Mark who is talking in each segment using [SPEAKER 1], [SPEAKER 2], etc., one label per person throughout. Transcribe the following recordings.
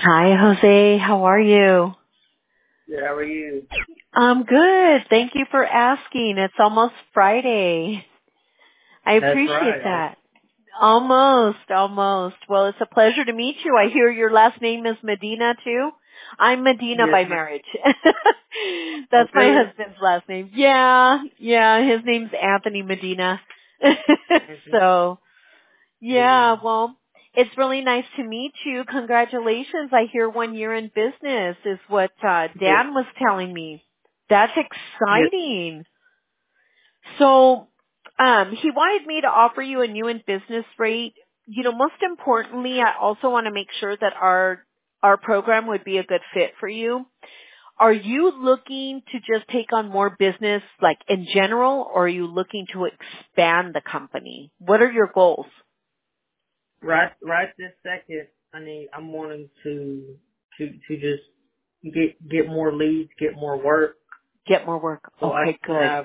[SPEAKER 1] Hi, Jose. How are you?
[SPEAKER 2] Good, how are you?
[SPEAKER 1] I'm good. Thank you for asking. It's almost Friday. I
[SPEAKER 2] That's
[SPEAKER 1] appreciate
[SPEAKER 2] right.
[SPEAKER 1] that. Almost. Well, it's a pleasure to meet you. I hear your last name is Medina too. I'm Medina
[SPEAKER 2] Yes,
[SPEAKER 1] by
[SPEAKER 2] ma'am.
[SPEAKER 1] marriage.
[SPEAKER 2] Oh,
[SPEAKER 1] That's my
[SPEAKER 2] really?
[SPEAKER 1] husband's last name. Yeah. His name's Anthony Medina.
[SPEAKER 2] Anthony
[SPEAKER 1] So, yeah,
[SPEAKER 2] Medina.
[SPEAKER 1] well, it's really nice to meet you. Congratulations. I hear 1 year in business is what
[SPEAKER 2] Yes,
[SPEAKER 1] Dan was telling me. That's
[SPEAKER 2] yes.
[SPEAKER 1] exciting. So, he wanted me to offer you a new in business rate. You know, most importantly, I also want to make sure that our program would be a good fit for you. Are you looking to just take on more business like in general, or are you looking to expand the company? What are your goals?
[SPEAKER 2] Right this second, I'm wanting to just get more leads, get more work,
[SPEAKER 1] Get more work.
[SPEAKER 2] so I
[SPEAKER 1] Okay,
[SPEAKER 2] can
[SPEAKER 1] good.
[SPEAKER 2] have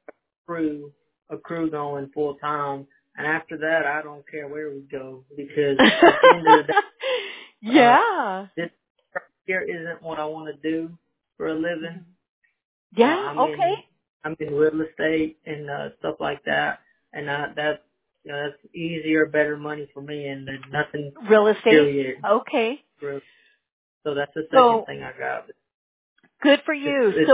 [SPEAKER 2] a crew going full time. And after that, I don't care where we go because at the end of the day,
[SPEAKER 1] Yeah.
[SPEAKER 2] this here isn't what I want to do for a living.
[SPEAKER 1] Yeah,
[SPEAKER 2] I'm
[SPEAKER 1] okay.
[SPEAKER 2] in real estate and stuff like that, and that's that's easier, better money for me, and then nothing
[SPEAKER 1] Real estate.
[SPEAKER 2] period.
[SPEAKER 1] Okay.
[SPEAKER 2] So that's the second
[SPEAKER 1] So
[SPEAKER 2] thing I got.
[SPEAKER 1] good for you.
[SPEAKER 2] It's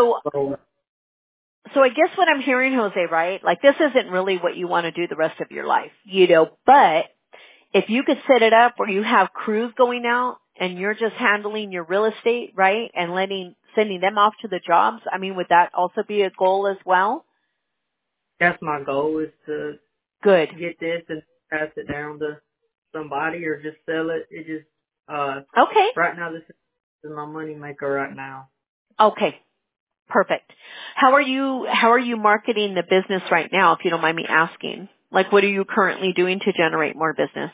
[SPEAKER 1] So I guess what I'm hearing, Jose, right? Like this isn't really what you want to do the rest of your life, you know, but if you could set it up where you have crews going out and you're just handling your real estate, right? And sending them off to the jobs, I mean, would that also be a goal as well?
[SPEAKER 2] that's my goal is to
[SPEAKER 1] Good.
[SPEAKER 2] get this and pass it down to somebody or just sell it. It just
[SPEAKER 1] Okay.
[SPEAKER 2] right now this is my money maker right now.
[SPEAKER 1] Okay. Perfect. How are you marketing the business right now, if you don't mind me asking? Like what are you currently doing to generate more business?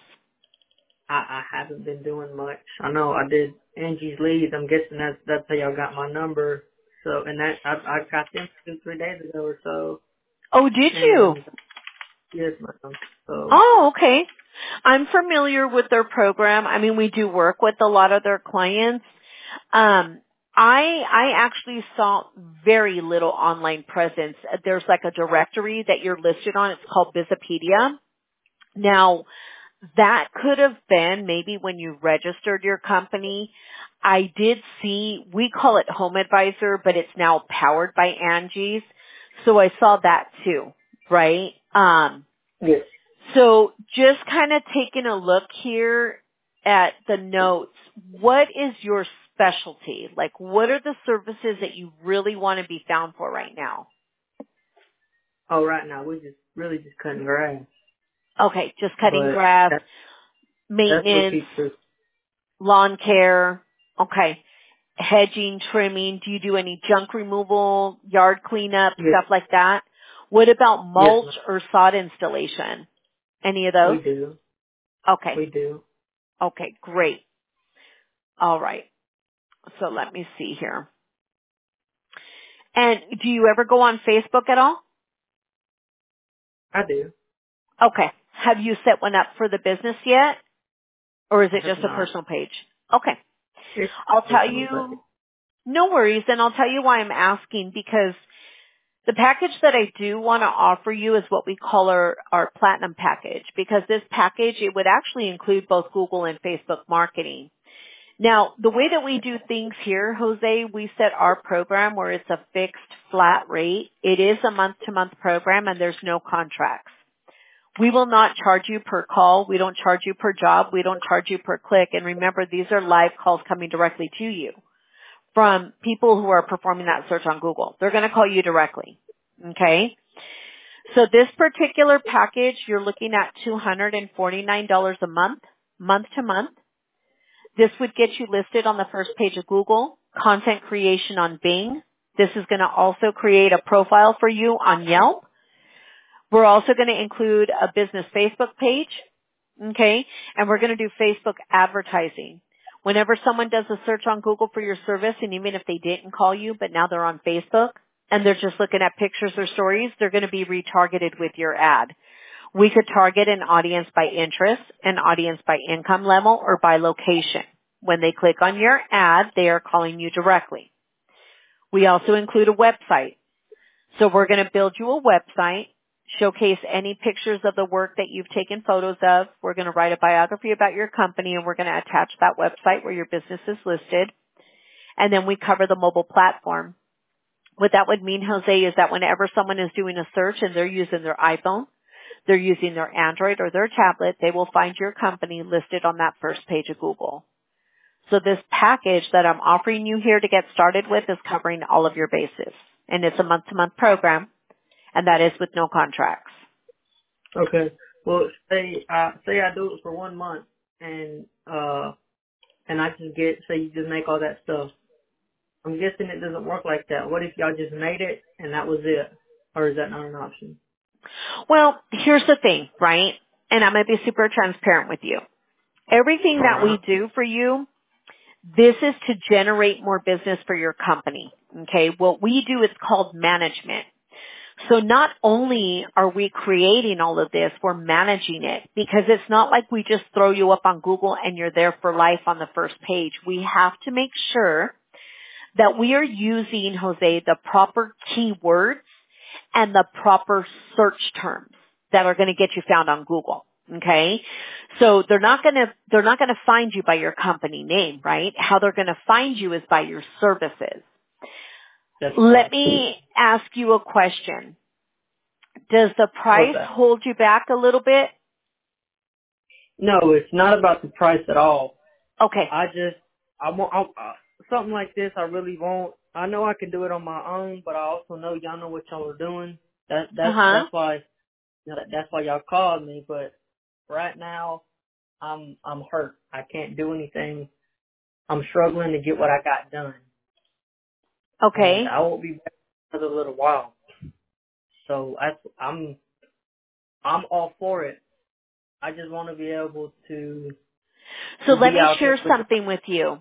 [SPEAKER 2] I haven't been doing much. I know I did Angie's leads. I'm guessing that's how y'all got my number. So and that I got them 2-3 days ago or so.
[SPEAKER 1] Oh, did you?
[SPEAKER 2] And yes, ma'am. So
[SPEAKER 1] Oh, okay. I'm familiar with their program. I mean, we do work with a lot of their clients. Um, I actually saw very little online presence. There's like a directory that you're listed on. It's called Visipedia. Now, that could have been maybe when you registered your company. I did see, we call it Home Advisor, but it's now powered by Angie's. So I saw that too, right?
[SPEAKER 2] yes.
[SPEAKER 1] So just kind of taking a look here at the notes, what is your specialty? Like what are the services that you really want to be found for right now?
[SPEAKER 2] Oh, right now we're just really just cutting grass,
[SPEAKER 1] Okay, just cutting
[SPEAKER 2] but
[SPEAKER 1] grass,
[SPEAKER 2] that's what
[SPEAKER 1] maintenance,
[SPEAKER 2] keeps us.
[SPEAKER 1] lawn care. Okay. Hedging, trimming. Do you do any junk removal, yard cleanup,
[SPEAKER 2] Yes,
[SPEAKER 1] stuff like that? What about
[SPEAKER 2] yes,
[SPEAKER 1] mulch
[SPEAKER 2] ma'am.
[SPEAKER 1] or sod installation? Any of
[SPEAKER 2] We
[SPEAKER 1] those?
[SPEAKER 2] do.
[SPEAKER 1] Okay.
[SPEAKER 2] We do.
[SPEAKER 1] Okay, great. All right. So let me see here. And do you ever go on Facebook at all?
[SPEAKER 2] I do.
[SPEAKER 1] Okay. Have you set one up for the business yet? Or is
[SPEAKER 2] I
[SPEAKER 1] it
[SPEAKER 2] have
[SPEAKER 1] just a
[SPEAKER 2] not.
[SPEAKER 1] personal page? Okay.
[SPEAKER 2] It's
[SPEAKER 1] I'll tell
[SPEAKER 2] personal, but
[SPEAKER 1] you, no worries, and I'll tell you why I'm asking because the package that I do want to offer you is what we call our platinum package because this package, it would actually include both Google and Facebook marketing. Now, the way that we do things here, Jose, we set our program where it's a fixed flat rate. It is a month-to-month program and there's no contracts. We will not charge you per call. We don't charge you per job. We don't charge you per click. And remember, these are live calls coming directly to you from people who are performing that search on Google. They're going to call you directly. Okay? So this particular package, you're looking at $249 a month, month to month. This would get you listed on the first page of Google, content creation on Bing. This is going to also create a profile for you on Yelp. We're also going to include a business Facebook page, okay? And we're going to do Facebook advertising. Whenever someone does a search on Google for your service, and even if they didn't call you, but now they're on Facebook, and they're just looking at pictures or stories, they're going to be retargeted with your ad. We could target an audience by interest, an audience by income level, or by location. When they click on your ad, they are calling you directly. We also include a website. So we're going to build you a website, showcase any pictures of the work that you've taken photos of. We're going to write a biography about your company, and we're going to attach that website where your business is listed. And then we cover the mobile platform. What that would mean, Jose, is that whenever someone is doing a search and they're using their iPhone, they're using their Android or their tablet, they will find your company listed on that first page of Google. So this package that I'm offering you here to get started with is covering all of your bases. And it's a month-to-month program, and that is with no contracts.
[SPEAKER 2] Okay. Well, say I do it for 1 month, and I just say you just make all that stuff. I'm guessing it doesn't work like that. What if y'all just made it and that was it? Or is that not an option?
[SPEAKER 1] Well, here's the thing, right? And I'm going to be super transparent with you. Everything that we do for you, this is to generate more business for your company. Okay? What we do is called management. So not only are we creating all of this, we're managing it, because it's not like we just throw you up on Google and you're there for life on the first page. We have to make sure that we are using, Jose, the proper keywords and the proper search terms that are going to get you found on Google. Okay? So they're not going to find you by your company name, right? How they're going to find you is by your services. Let me ask you a question. Does the price hold you back a little bit?
[SPEAKER 2] No, it's not about the price at all.
[SPEAKER 1] Okay.
[SPEAKER 2] I want something like this. I really want. I know I can do it on my own, but I also know y'all know what y'all are doing. That's why that's why y'all called me. But right now, I'm hurt. I can't do anything. I'm struggling to get what I got done.
[SPEAKER 1] Okay.
[SPEAKER 2] And I won't be back for a little while. So I'm all for it. I just want to be able to.
[SPEAKER 1] So let me share something with you.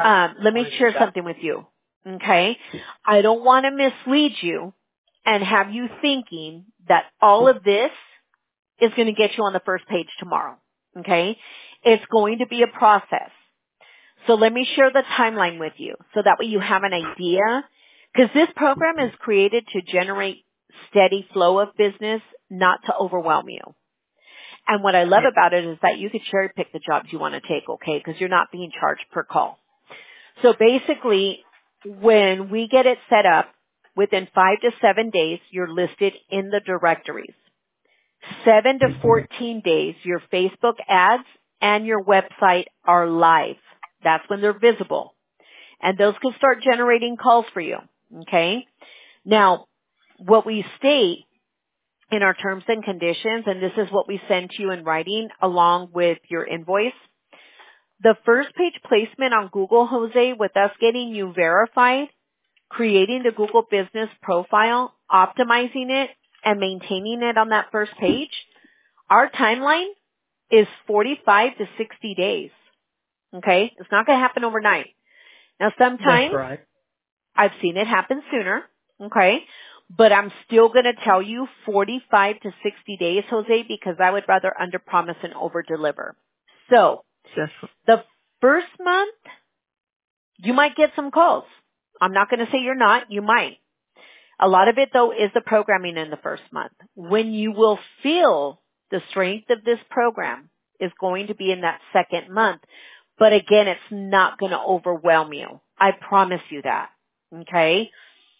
[SPEAKER 1] Okay. I don't want to mislead you and have you thinking that all of this is going to get you on the first page tomorrow. Okay. It's going to be a process. So let me share the timeline with you so that way you have an idea, because this program is created to generate steady flow of business, not to overwhelm you. And what I love about it is that you could cherry pick the jobs you want to take, okay, because you're not being charged per call. So basically, when we get it set up, within 5 to 7 days, you're listed in the directories. 7 to 14 days, your Facebook ads and your website are live. That's when they're visible. And those can start generating calls for you, okay? Now, what we state in our terms and conditions, and this is what we send to you in writing along with your invoice, the first page placement on Google, Jose, with us getting you verified, creating the Google business profile, optimizing it, and maintaining it on that first page, our timeline is 45 to 60 days. Okay? It's not going to happen overnight. Now sometimes I've seen it happen sooner. Okay? But I'm still going to tell you 45 to 60 days, Jose, because I would rather underpromise and overdeliver. So, the first month, you might get some calls. I'm not going to say you're not. You might. A lot of it, though, is the programming in the first month. When you will feel the strength of this program is going to be in that second month. But again, it's not going to overwhelm you. I promise you that. Okay?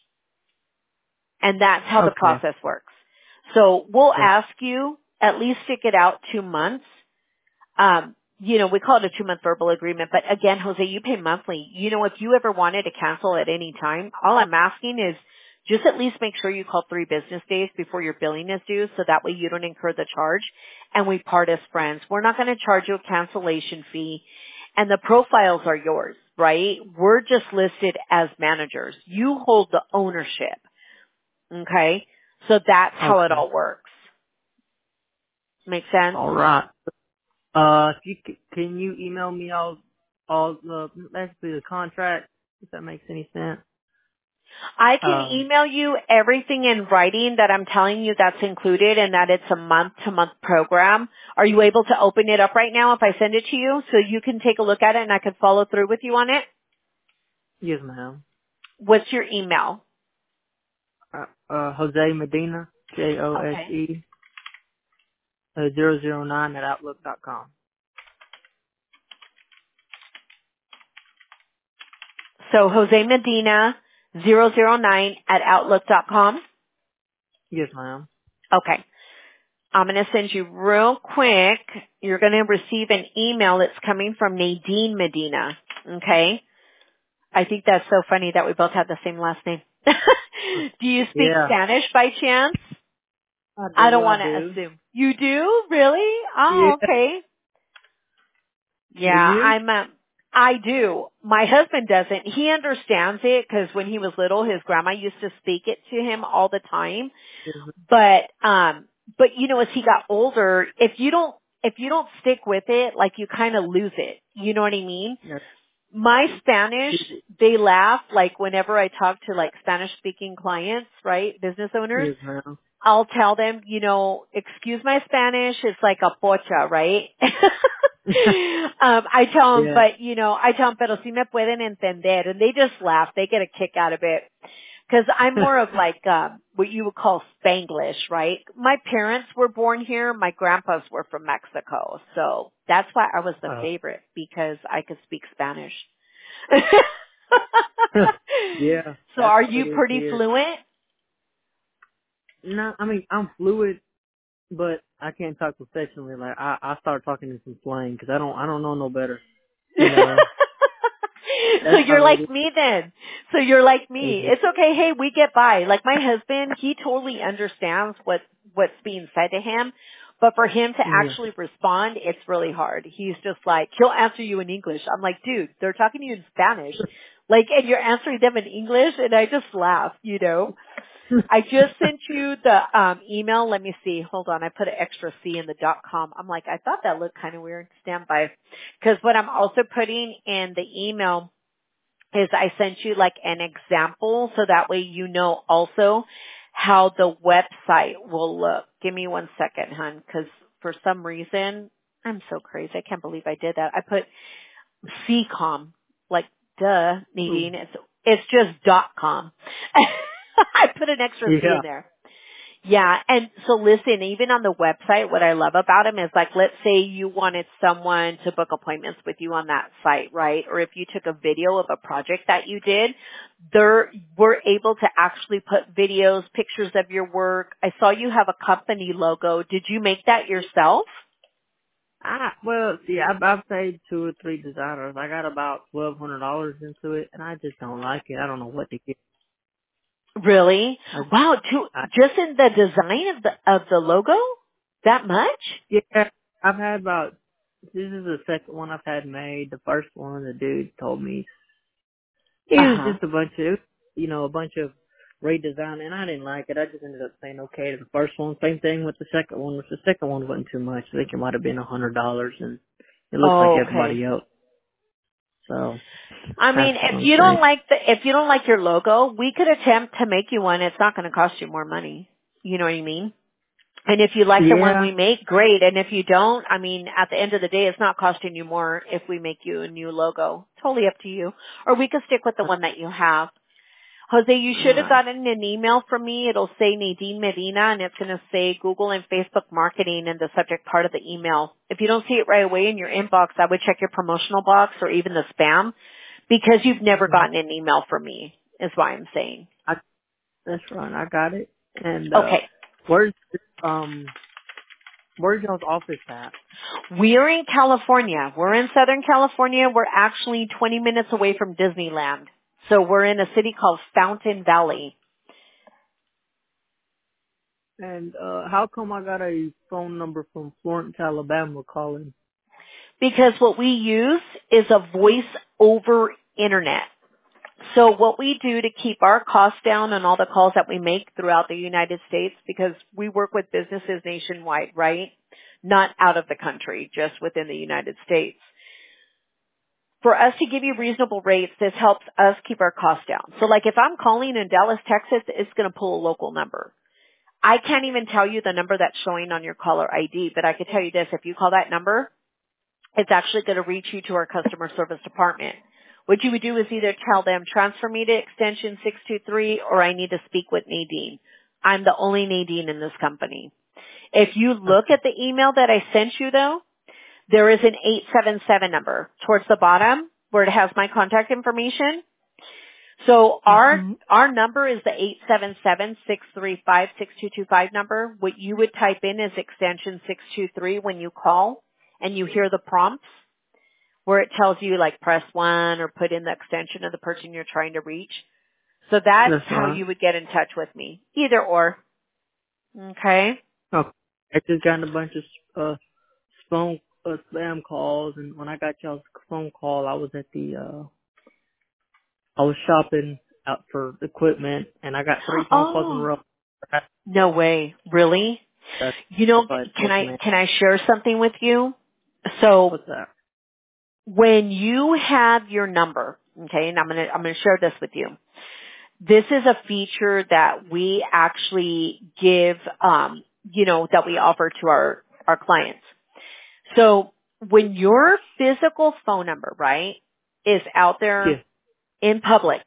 [SPEAKER 1] And that's how the process works. So we'll ask you at least stick it out 2 months. We call it a 2-month verbal agreement, but again, Jose, you pay monthly. If you ever wanted to cancel at any time, all I'm asking is just at least make sure you call 3 business days before your billing is due, so that way you don't incur the charge and we part as friends. We're not going to charge you a cancellation fee, and the profiles are yours, right? We're just listed as managers. You hold the ownership. Okay? So that's how it all works. Make sense?
[SPEAKER 2] All right. Can you email me all the basically the contract, if that makes any sense?
[SPEAKER 1] I can email you everything in writing that I'm telling you that's included and that it's a month-to-month program. Are you able to open it up right now if I send it to you so you can take a look at it and I can follow through with you on it?
[SPEAKER 2] Yes, ma'am.
[SPEAKER 1] What's your email?
[SPEAKER 2] Jose Medina,
[SPEAKER 1] Okay.
[SPEAKER 2] JOSE 009 at outlook.com.
[SPEAKER 1] So Jose Medina 009 at outlook.com.
[SPEAKER 2] Yes, ma'am.
[SPEAKER 1] Okay. I'm going to send you real quick. You're going to receive an email that's coming from Nadine Medina. Okay. I think that's so funny that we both have the same last name. Do you speak
[SPEAKER 2] Yeah,
[SPEAKER 1] Spanish by chance? I don't
[SPEAKER 2] I
[SPEAKER 1] want to
[SPEAKER 2] do.
[SPEAKER 1] assume. You do? Really?
[SPEAKER 2] Yeah.
[SPEAKER 1] Oh, okay.
[SPEAKER 2] Do you?
[SPEAKER 1] Yeah, I do. My husband doesn't. He understands it because when he was little, his grandma used to speak it to him all the time.
[SPEAKER 2] Mhm.
[SPEAKER 1] But you know, as he got older, if you don't stick with it, like you kind of lose it. You know what I mean?
[SPEAKER 2] Yes,
[SPEAKER 1] My Spanish, they laugh like whenever I talk to like Spanish speaking clients, right? Business owners.
[SPEAKER 2] yes, ma'am.
[SPEAKER 1] I'll tell them, you know, excuse my Spanish, it's like a pocha, right? I tell them,
[SPEAKER 2] Yeah.
[SPEAKER 1] but you know, I tell them, pero si me pueden entender, and they just laugh. They get a kick out of it. Cause I'm more of like, what you would call Spanglish, right? My parents were born here. My grandpas were from Mexico. So that's why I was the favorite because I could speak Spanish.
[SPEAKER 2] Yeah,
[SPEAKER 1] So
[SPEAKER 2] that's
[SPEAKER 1] are
[SPEAKER 2] what
[SPEAKER 1] you
[SPEAKER 2] it is
[SPEAKER 1] pretty
[SPEAKER 2] here.
[SPEAKER 1] fluent?
[SPEAKER 2] No, I mean, I'm fluid, but I can't talk professionally. Like, I start talking in some slang because I don't know no better. You know,
[SPEAKER 1] So
[SPEAKER 2] that's
[SPEAKER 1] you're
[SPEAKER 2] how it
[SPEAKER 1] like me then. So you're like me.
[SPEAKER 2] is.
[SPEAKER 1] It's okay. Hey, we get by. Like my husband, he totally understands what's being said to him. But for him to
[SPEAKER 2] Yeah.
[SPEAKER 1] actually respond, it's really hard. He's just like, he'll answer you in English. I'm like, dude, they're talking to you in Spanish. Like, and you're answering them in English and I just laugh, you know. I just sent you the email. Let me see. Hold on. I put an extra C in the .com. I'm like, I thought that looked kind of weird. Stand by. Because what I'm also putting in the email is I sent you like an example so that way you know also how the website will look. Give me 1 second, hon, because for some reason, I'm so crazy. I can't believe I did that. I put CCOM, like duh,
[SPEAKER 2] Ooh.
[SPEAKER 1] Nadine. It's just .com. I put an extra C
[SPEAKER 2] Yeah.
[SPEAKER 1] in there. Yeah, and so listen, even on the website, what I love about them is like, let's say you wanted someone to book appointments with you on that site, right? Or if you took a video of a project that you did, we're able to actually put videos, pictures of your work. I saw you have a company logo. Did you make that yourself?
[SPEAKER 2] Well, see, I've paid 2 or 3 designers. I got about $1,200 into it, and I just don't like it. I don't know what to get.
[SPEAKER 1] Really?
[SPEAKER 2] I,
[SPEAKER 1] Wow,
[SPEAKER 2] I
[SPEAKER 1] just in the design of the logo? That much?
[SPEAKER 2] yeah, I've had about. This is the second one I've had made. The first one, the dude told me it was
[SPEAKER 1] Uh-huh.
[SPEAKER 2] just a bunch of redesign, and I didn't like it. I just ended up saying okay to the first one. Same thing with the second one. Which the second one wasn't too much. I think it might have been $100, and it looks like
[SPEAKER 1] Oh, okay.
[SPEAKER 2] everybody else. So
[SPEAKER 1] I
[SPEAKER 2] that's
[SPEAKER 1] mean,
[SPEAKER 2] what I'm saying.
[SPEAKER 1] if you don't like your logo, we could attempt to make you one. It's not going to cost you more money. You know what I mean? And if you like the one
[SPEAKER 2] Yeah.
[SPEAKER 1] we make, great. And if you don't, I mean, at the end of the day, it's not costing you more if we make you a new logo. Totally up to you. Or we could stick with the one that you have. Jose, you
[SPEAKER 2] All
[SPEAKER 1] should have
[SPEAKER 2] right.
[SPEAKER 1] gotten an email from me. It'll say Nadine Medina and it's going to say Google and Facebook marketing in the subject part of the email. If you don't see it right away in your inbox, I would check your promotional box or even the spam because you've never
[SPEAKER 2] Mhm.
[SPEAKER 1] gotten an email from me is why I'm saying.
[SPEAKER 2] That's right. I got it. And
[SPEAKER 1] Okay.
[SPEAKER 2] where's um where's y'all's office at?
[SPEAKER 1] We're in California. We're in Southern California. We're actually 20 minutes away from Disneyland. So we're in a city called Fountain Valley.
[SPEAKER 2] And how come I got a phone number from Florence, Alabama calling?
[SPEAKER 1] Because what we use is a voice over internet. So what we do to keep our costs down on all the calls that we make throughout the United States, because we work with businesses nationwide, right? Not out of the country, just within the United States. for us to give you reasonable rates, this helps us keep our costs down. So like if I'm calling in Dallas, Texas, it's going to pull a local number. I can't even tell you the number that's showing on your caller ID, but I could tell you this. If you call that number, it's actually going to reach you to our customer service department. What you would do is either tell them, transfer me to extension 623, or I need to speak with Nadine. I'm the only Nadine in this company. If you look at the email that I sent you, though, there is an 877 number towards the bottom where it has my contact information. So our number is the 877-635-6225 number. What you would type in is extension 623 when you call and you hear the prompts where it tells you like press 1 or put in the extension of the person you're trying to reach. So that's how you would get in touch with me. Either or. Okay?
[SPEAKER 2] Oh, I just got a bunch of spam calls, and when I got y'all's phone call, I was at I was shopping out for equipment, and I got 3 phone calls in a row.
[SPEAKER 1] No way. Really? Can I share something with you? So
[SPEAKER 2] what's that?
[SPEAKER 1] When you have your number, okay, and I'm gonna share this with you. This is a feature that we actually give, that we offer to our clients. So when your physical phone number, right, is out there in public,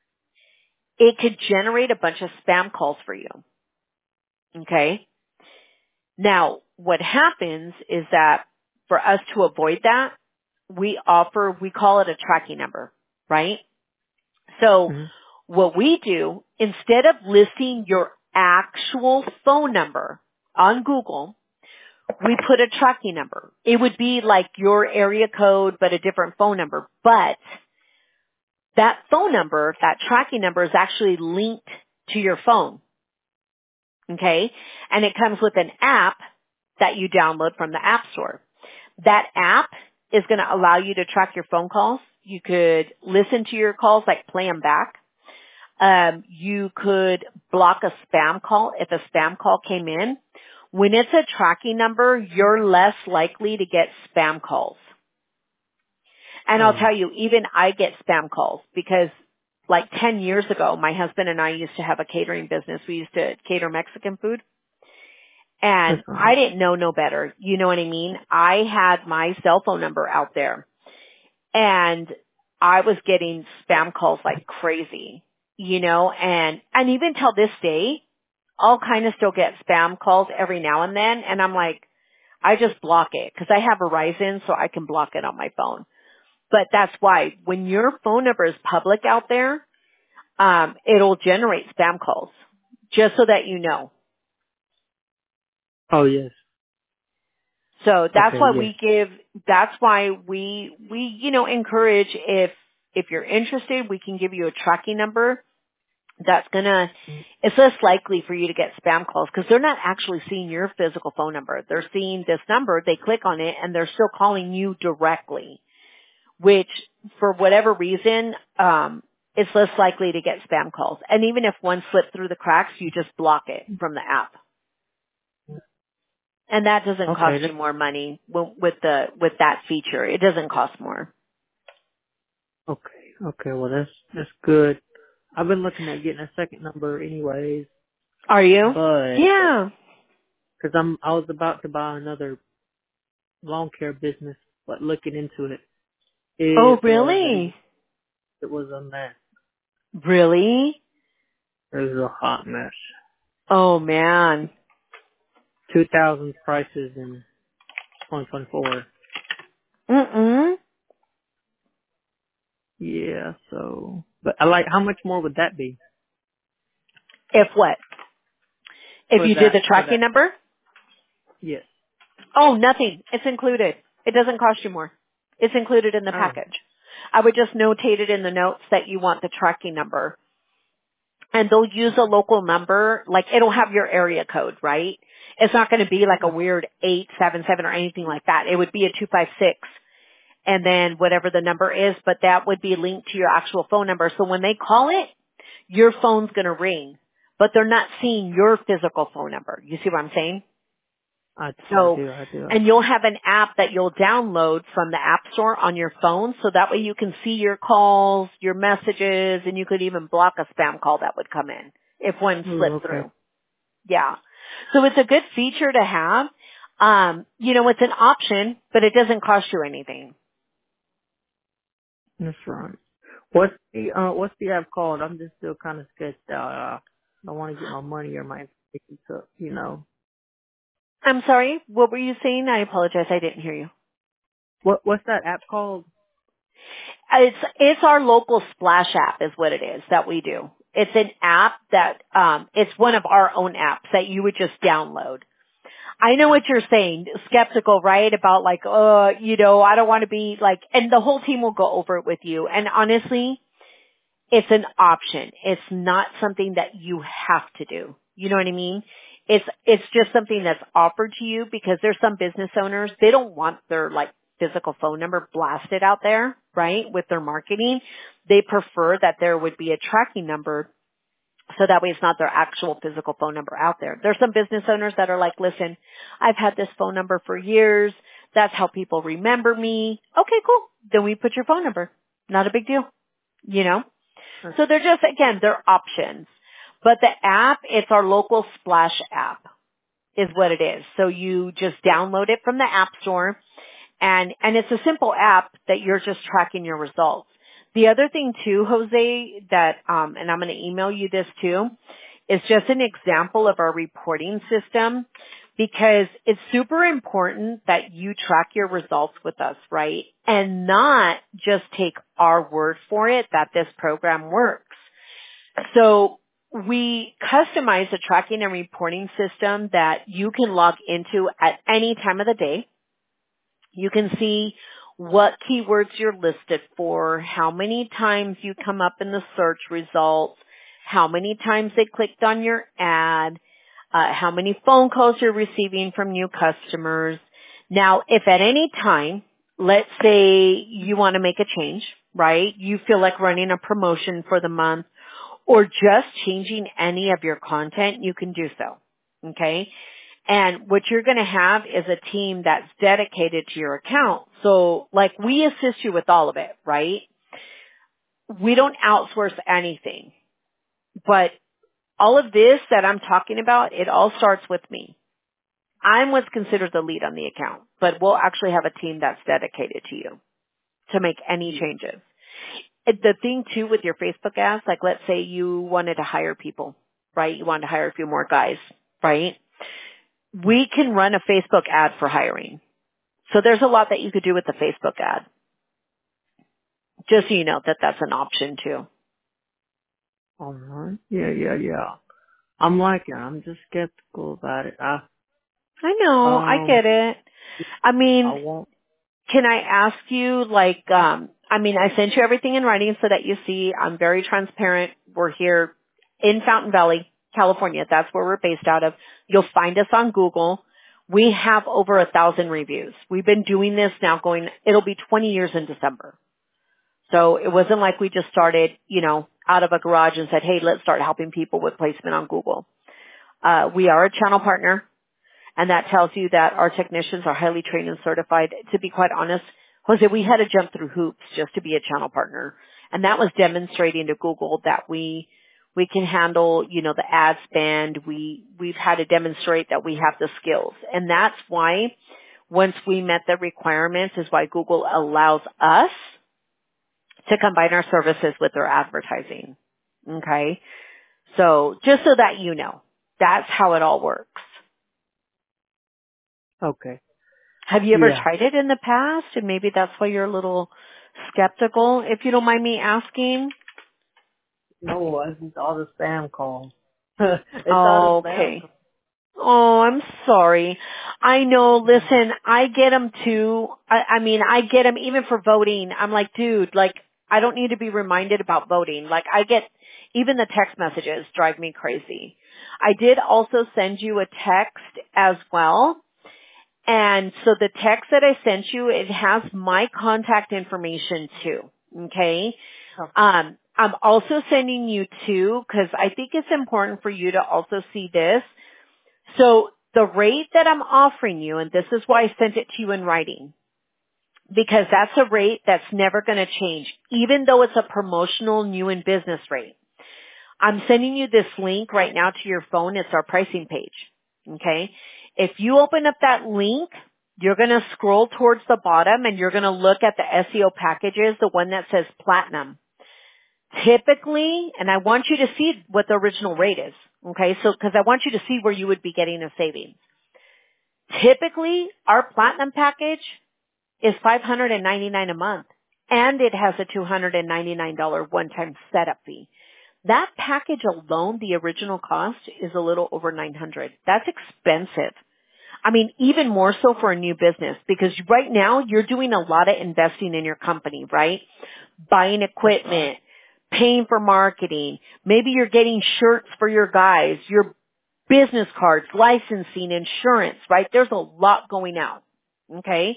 [SPEAKER 1] it could generate a bunch of spam calls for you. Okay? Now, what happens is that for us to avoid that, we call it a tracking number, right? So what we do, instead of listing your actual phone number on Google, we put a tracking number. It would be like your area code, but a different phone number. But that phone number, that tracking number is actually linked to your phone. Okay? And it comes with an app that you download from the App Store. That app is going to allow you to track your phone calls. You could listen to your calls, like play them back. You could block a spam call if a spam call came in. When it's a tracking number, you're less likely to get spam calls. And I'll tell you, even I get spam calls because like 10 years ago, my husband and I used to have a catering business. We used to cater Mexican food. And I didn't know no better. You know what I mean? I had my cell phone number out there. And I was getting spam calls like crazy, and even till this day, I'll kind of still get spam calls every now and then. And I'm like, I just block it because I have Verizon, so I can block it on my phone. But that's why when your phone number is public out there, it'll generate spam calls just so that you know.
[SPEAKER 2] Oh, yes.
[SPEAKER 1] So that's why that's why we encourage if you're interested, we can give you a tracking number it's less likely for you to get spam calls because they're not actually seeing your physical phone number. They're seeing this number, they click on it, and they're still calling you directly, which for whatever reason, it's less likely to get spam calls. And even if one slipped through the cracks, you just block it from the app. And that doesn't cost you more money with that feature. It doesn't cost more.
[SPEAKER 2] Okay. Well, that's good. I've been looking at getting a second number, anyways.
[SPEAKER 1] Are you?
[SPEAKER 2] But
[SPEAKER 1] yeah.
[SPEAKER 2] Because I was about to buy another lawn care business, but looking into it.
[SPEAKER 1] Oh, really?
[SPEAKER 2] It was a mess.
[SPEAKER 1] Really?
[SPEAKER 2] It was a hot mess.
[SPEAKER 1] Oh man.
[SPEAKER 2] 2,000 prices in 2024. Yeah, so, but how much more would that be?
[SPEAKER 1] If what? If you did the tracking number?
[SPEAKER 2] Yes.
[SPEAKER 1] Oh, nothing. It's included. It doesn't cost you more. It's included in the package. I would just notate it in the notes that you want the tracking number. And they'll use a local number, like it'll have your area code, right? It's not going to be like a weird 877 or anything like that. It would be a 256 and then whatever the number is, but that would be linked to your actual phone number. So when they call it, your phone's going to ring, but they're not seeing your physical phone number. You see what I'm saying?
[SPEAKER 2] I
[SPEAKER 1] So,
[SPEAKER 2] do.
[SPEAKER 1] and you'll have an app that you'll download from the App Store on your phone, so that way you can see your calls, your messages, and you could even block a spam call that would come in if one
[SPEAKER 2] Ooh,
[SPEAKER 1] slipped
[SPEAKER 2] okay.
[SPEAKER 1] through. Yeah. So it's a good feature to have. It's an option, but it doesn't cost you anything.
[SPEAKER 2] That's right. What's the app called? I'm just still kind of sketched out. I don't want to get my money or my information to,
[SPEAKER 1] I'm sorry, what were you saying? I apologize, I didn't hear you.
[SPEAKER 2] What's that app called?
[SPEAKER 1] It's our local splash app is what it is that we do. It's an app that it's one of our own apps that you would just download. I know what you're saying, skeptical, right? About like, I don't want to be like, and the whole team will go over it with you. And honestly, it's an option. It's not something that you have to do. You know what I mean? It's just something that's offered to you because there's some business owners, they don't want their like physical phone number blasted out there, right? With their marketing. They prefer that there would be a tracking number so that way it's not their actual physical phone number out there. There's some business owners that are like, listen, I've had this phone number for years. That's how people remember me. Okay, cool. Then we put your phone number. Not a big deal. You know? So they're just, again, they're options. But the app, it's our local Splash app is what it is. So you just download it from the App Store and it's a simple app that you're just tracking your results. The other thing too, Jose, that, and I'm going to email you this too, is just an example of our reporting system because it's super important that you track your results with us, right? And not just take our word for it that this program works. So we customize a tracking and reporting system that you can log into at any time of the day. You can see what keywords you're listed for, how many times you come up in the search results, how many times they clicked on your ad, how many phone calls you're receiving from new customers. Now, if at any time, let's say you want to make a change, right? You feel like running a promotion for the month or just changing any of your content, you can do so. Okay? And what you're going to have is a team that's dedicated to your account. So like we assist you with all of it, right? We don't outsource anything. But all of this that I'm talking about, it all starts with me. I'm what's considered the lead on the account, but we'll actually have a team that's dedicated to you to make any changes. The thing too with your Facebook ads, like let's say you wanted to hire people, right? You wanted to hire a few more guys, right? We can run a Facebook ad for hiring. So there's a lot that you could do with the Facebook ad. Just so you know that that's an option too.
[SPEAKER 2] All right. Yeah. I'm just skeptical about it.
[SPEAKER 1] I know, I get it. I
[SPEAKER 2] I
[SPEAKER 1] mean,
[SPEAKER 2] won't.
[SPEAKER 1] can I ask you I sent you everything in writing so that you see I'm very transparent. We're here in Fountain Valley, California. That's where we're based out of. You'll find us on Google. We have over 1,000 reviews. We've been doing this now it'll be 20 years in December. So it wasn't like we just started, out of a garage and said, hey, let's start helping people with placement on Google. We are a channel partner. And that tells you that our technicians are highly trained and certified. To be quite honest, Jose, we had to jump through hoops just to be a channel partner. And that was demonstrating to Google that we can handle, the ad spend. We've had to demonstrate that we have the skills. And that's why once we met the requirements is why Google allows us to combine our services with their advertising. Okay? So just so that you know, that's how it all works.
[SPEAKER 2] Okay.
[SPEAKER 1] Have you ever
[SPEAKER 2] Yeah.
[SPEAKER 1] tried it in the past? And maybe that's why you're a little skeptical, if you don't mind me asking.
[SPEAKER 2] No, it's all the spam calls. It's all the spam
[SPEAKER 1] Okay.
[SPEAKER 2] calls.
[SPEAKER 1] Oh, I'm sorry. I know, listen, I get them too. I get them even for voting. I'm like, dude, I don't need to be reminded about voting. Even the text messages drive me crazy. I did also send you a text as well. And so the text that I sent you, it has my contact information too. Okay. I'm also sending you two because I think it's important for you to also see this. So The rate that I'm offering you, and this is why I sent it to you in writing, because that's a rate that's never going to change, even though it's a promotional new in business rate. I'm sending you this link right now to your phone. It's our pricing page. Okay? If you open up that link, you're going to scroll towards the bottom and you're going to look at the SEO packages, the one that says Platinum. Typically, and I want you to see what the original rate is. Okay? So, because I want you to see where you would be getting a savings. Typically, our Platinum package is $599 a month, and it has a $299 one-time setup fee. That package alone, the original cost, is a little over $900. That's expensive. I mean, even more so for a new business, because right now you're doing a lot of investing in your company, right? Buying equipment, paying for marketing. Maybe you're getting shirts for your guys, your business cards, licensing, insurance, right? There's a lot going out. Okay?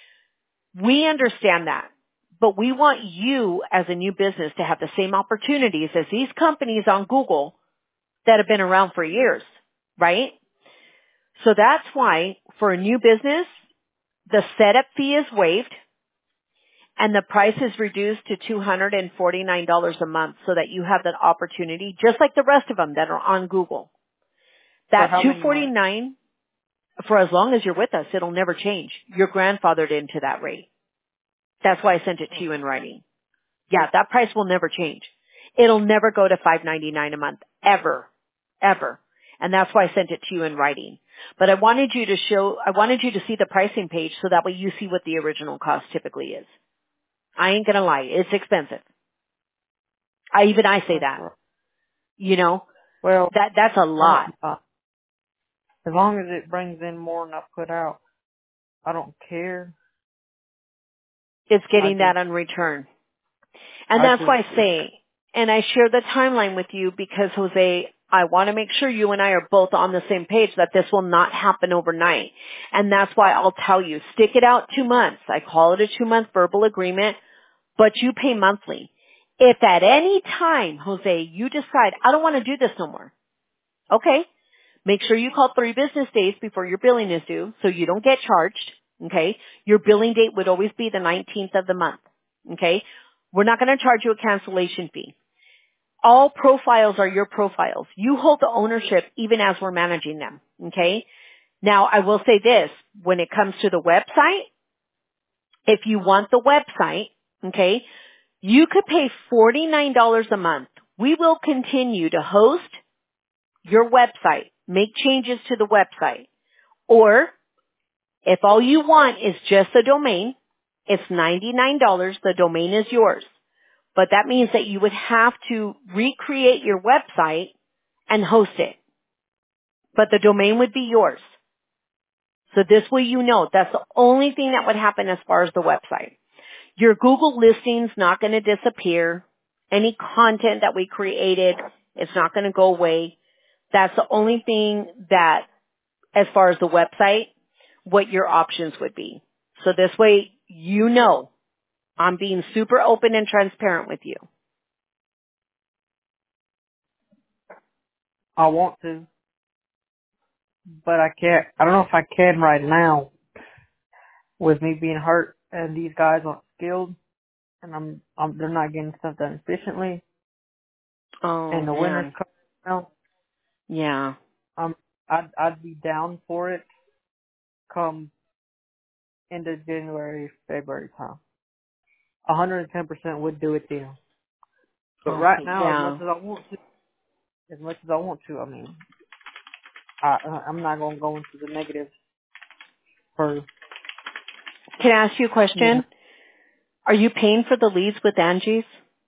[SPEAKER 1] We understand that. But we want you as a new business to have the same opportunities as these companies on Google that have been around for years, right? So that's why for a new business, the setup fee is waived and the price is reduced to $249 a month so that you have that opportunity, just like the rest of them that are on Google. That $249, for as long as you're with us, it'll never change. You're grandfathered into that rate. That's why I sent it to you in writing. Yeah, that price will never change. It'll never go to $599 a month, ever, ever. And that's why I sent it to you in writing. But I wanted you to see the pricing page so that way you see what the original cost typically is. I ain't gonna lie, it's expensive. I say that. You know,
[SPEAKER 2] well,
[SPEAKER 1] that's a lot.
[SPEAKER 2] As long as it brings in more than I put out, I don't care.
[SPEAKER 1] It's getting that on return. And that's why I say, and I share the timeline with you because, Jose, I want to make sure you and I are both on the same page that this will not happen overnight. And that's why I'll tell you, stick it out 2 months. I call it a 2-month verbal agreement, but you pay monthly. If at any time, Jose, you decide, I don't want to do this no more, okay, make sure you call 3 business days before your billing is due so you don't get charged, okay? Your billing date would always be the 19th of the month, okay? We're not going to charge you a cancellation fee. All profiles are your profiles. You hold the ownership even as we're managing them, okay? Now, I will say this, when it comes to the website, if you want the website, okay, you could pay $49 a month. We will continue to host your website, make changes to the website. Or, if all you want is just the domain, it's $99. The domain is yours. But that means that you would have to recreate your website and host it. But the domain would be yours. So this way you know that's the only thing that would happen as far as the website. Your Google listing's not going to disappear. Any content that we created, it's not going to go away. That's the only thing that, as far as the website, what your options would be. So this way you know I'm being super open and transparent with you.
[SPEAKER 2] I want to, but I can't. I don't know if I can right now with me being hurt and these guys aren't skilled and they're not getting stuff done efficiently.
[SPEAKER 1] Oh,
[SPEAKER 2] and the winter's coming out.
[SPEAKER 1] Yeah.
[SPEAKER 2] I'd be down for it come into January, February time. 110% would do it then. But right now,
[SPEAKER 1] yeah.
[SPEAKER 2] as much as I want to, I mean, I'm not going to go into the negative for.
[SPEAKER 1] Can I ask you a question?
[SPEAKER 2] You know,
[SPEAKER 1] Are you paying for the leads with Angie's?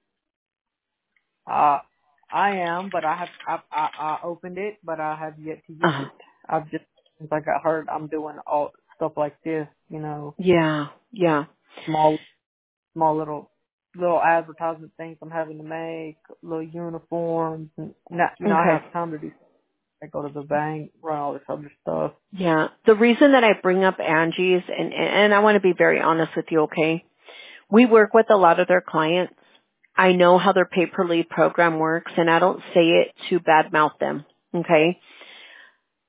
[SPEAKER 2] I am, but I opened it, but I have yet to use it. I've just, since I got hurt, I'm doing all stuff like this, you know.
[SPEAKER 1] Yeah.
[SPEAKER 2] Small little advertisement things I'm having to make, little uniforms, and not, I have time to do. I go to the bank, run all this other stuff.
[SPEAKER 1] Yeah. The reason that I bring up Angie's, and I want to be very honest with you, okay? We work with a lot of their clients. I know how their pay-per-lead program works, and I don't say it to badmouth them, okay?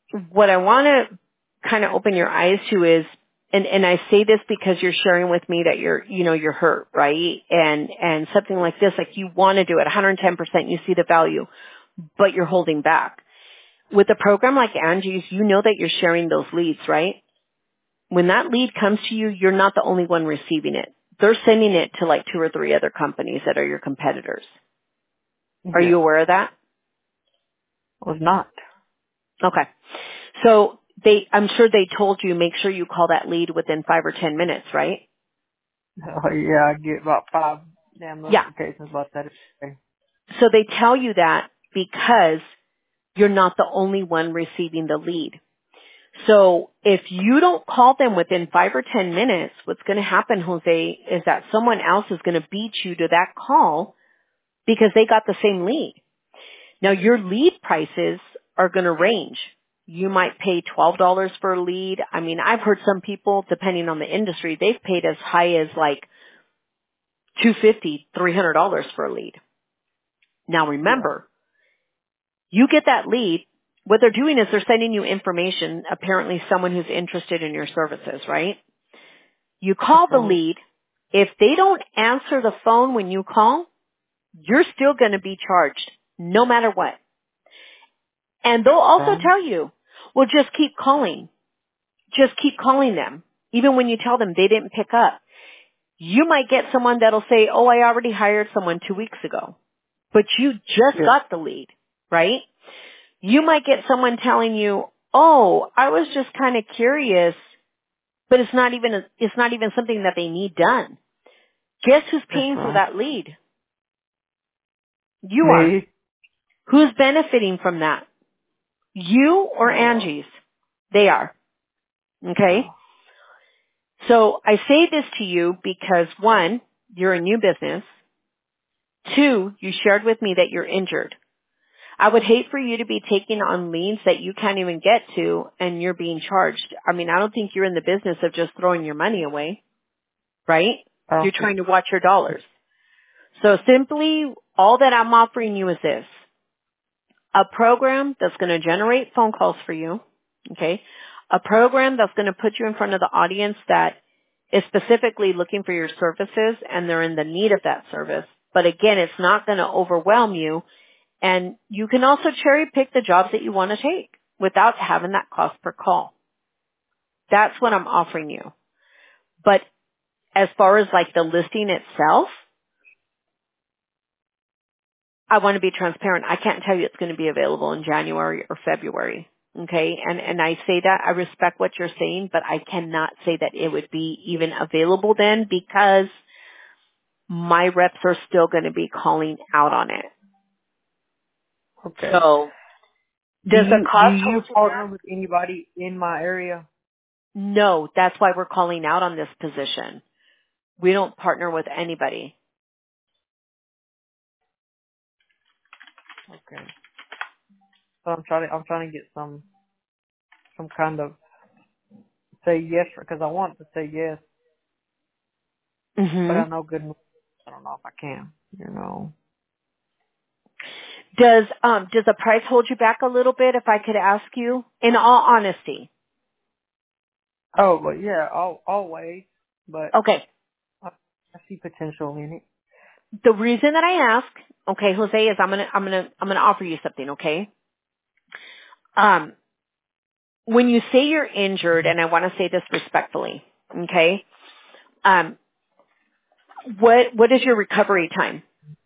[SPEAKER 1] what I want to kind of open your eyes to is, and I say this because you're sharing with me that you're hurt, right? And something like this, like you want to do it 110%, you see the value, but you're holding back. With a program like Angie's, you know that you're sharing those leads, right? When that lead comes to you, you're not the only one receiving it. They're sending it to like 2 or 3 other companies that are your competitors. Are
[SPEAKER 2] Yeah.
[SPEAKER 1] you aware of that?
[SPEAKER 2] Was not.
[SPEAKER 1] Okay. So I'm sure they told you, make sure you call that lead within 5 or 10 minutes, right?
[SPEAKER 2] Oh, yeah, I get about 5 damn
[SPEAKER 1] Yeah.
[SPEAKER 2] notifications about that.
[SPEAKER 1] So they tell you that because you're not the only one receiving the lead. So if you don't call them within 5 or 10 minutes, what's going to happen, Jose, is that someone else is going to beat you to that call because they got the same lead. Now your lead prices are going to range. You might pay $12 for a lead. I mean, I've heard some people, depending on the industry, they've paid as high as like $250, $300 for a lead. Now
[SPEAKER 2] Yeah.
[SPEAKER 1] remember, you get that lead. What they're doing is they're sending you information, apparently someone who's interested in your services, right? You call the
[SPEAKER 2] Okay.
[SPEAKER 1] lead. If they don't answer the phone when you call, you're still going to be charged no matter what. And they'll also
[SPEAKER 2] Okay.
[SPEAKER 1] tell you, well, just keep calling. Just keep calling them. Even when you tell them they didn't pick up. You might get someone that'll say, oh, I already hired someone 2 weeks ago. But you just
[SPEAKER 2] Yeah.
[SPEAKER 1] got the lead, right? You might get someone telling you, oh, I was just kind of curious, but it's not even something that they need done. Guess who's
[SPEAKER 2] That's
[SPEAKER 1] paying for
[SPEAKER 2] right.
[SPEAKER 1] that lead? You are.
[SPEAKER 2] Me?
[SPEAKER 1] Who's benefiting from that? You or
[SPEAKER 2] Oh.
[SPEAKER 1] Angie's? They are. Okay?
[SPEAKER 2] Oh.
[SPEAKER 1] So I say this to you because 1, you're a new business. 2, you shared with me that you're injured. I would hate for you to be taking on leads that you can't even get to and you're being charged. I mean, I don't think you're in the business of just throwing your money away, right?
[SPEAKER 2] Oh.
[SPEAKER 1] You're trying to watch your dollars. So simply, all that I'm offering you is this. A program that's going to generate phone calls for you, okay? A program that's going to put you in front of the audience that is specifically looking for your services and they're in the need of that service. But again, it's not going to overwhelm you. And you can also cherry pick the jobs that you want to take without having that cost per call. That's what I'm offering you. But as far as like the listing itself, I want to be transparent. I can't tell you it's going to be available in January or February. Okay. And I say that I respect what you're saying, but I cannot say that it would be even available then because my reps are still going to be calling out on it.
[SPEAKER 2] Okay.
[SPEAKER 1] So does the
[SPEAKER 2] Do
[SPEAKER 1] cost
[SPEAKER 2] you
[SPEAKER 1] hold you
[SPEAKER 2] partner
[SPEAKER 1] back?
[SPEAKER 2] with anybody in my area?
[SPEAKER 1] No, that's why we're calling out on this position. We don't partner with anybody.
[SPEAKER 2] Okay. So I'm trying to get some kind of say yes because I want to say yes, but
[SPEAKER 1] Hmm.
[SPEAKER 2] I know good. I don't know if I can. You know.
[SPEAKER 1] Does the price hold you back a little bit if I could ask you? In all honesty.
[SPEAKER 2] Oh, but yeah, always. But
[SPEAKER 1] Okay.
[SPEAKER 2] I see potential in it.
[SPEAKER 1] The reason that I ask, okay, Jose, is I'm gonna offer you something, okay? Um, when you say you're injured, and I want to say this respectfully, okay? Um, what is your recovery time?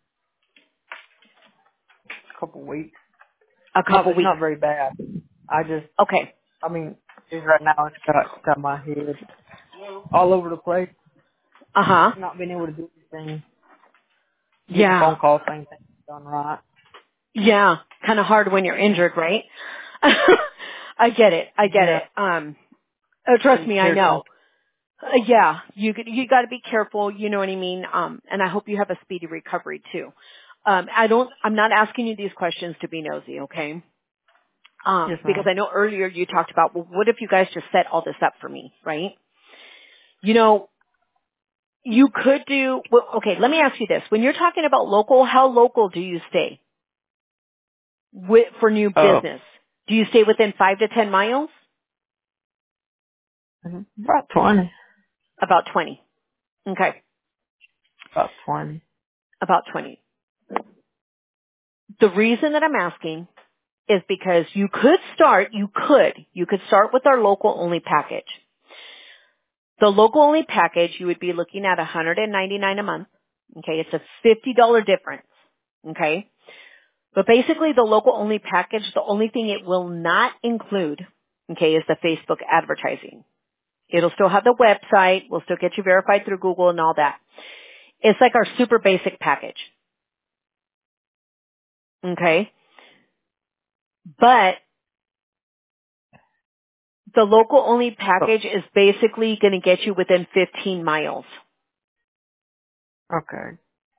[SPEAKER 2] A couple weeks.
[SPEAKER 1] A
[SPEAKER 2] Not
[SPEAKER 1] couple
[SPEAKER 2] it's
[SPEAKER 1] weeks.
[SPEAKER 2] not very bad.
[SPEAKER 1] Okay.
[SPEAKER 2] I mean, just right now it's got my head all over the place.
[SPEAKER 1] Uh huh.
[SPEAKER 2] Not being able to do anything. Getting
[SPEAKER 1] Yeah.
[SPEAKER 2] phone calls saying things done right.
[SPEAKER 1] Yeah. Kind of hard when you're
[SPEAKER 2] Yeah.
[SPEAKER 1] injured, right? I get it. I get
[SPEAKER 2] Yeah.
[SPEAKER 1] it. Trust
[SPEAKER 2] Take
[SPEAKER 1] me, I
[SPEAKER 2] care of
[SPEAKER 1] know.
[SPEAKER 2] some.
[SPEAKER 1] Yeah, you got to be careful. You know what I mean. And I hope you have a speedy recovery too. I'm not asking you these questions to be nosy, okay?
[SPEAKER 2] Yes,
[SPEAKER 1] Because
[SPEAKER 2] ma'am.
[SPEAKER 1] I know earlier you talked about, well, what if you guys just set all this up for me, right? You know, you could do. Well, okay, let me ask you this: when you're talking about local, how local do you stay for new
[SPEAKER 2] Uh,
[SPEAKER 1] business? Do you stay within 5 to 10 miles?
[SPEAKER 2] About 20.
[SPEAKER 1] About 20. Okay.
[SPEAKER 2] About 20.
[SPEAKER 1] About 20. The reason that I'm asking is because you could start with our local only package. The local only package, you would be looking at $199 a month. Okay. It's a $50 difference. Okay. But basically the local only package, the only thing it will not include, okay, is the Facebook advertising. It'll still have the website. We'll still get you verified through Google and all that. It's like our super basic package. Okay. But the local only package is basically going to get you within 15 miles.
[SPEAKER 2] Okay.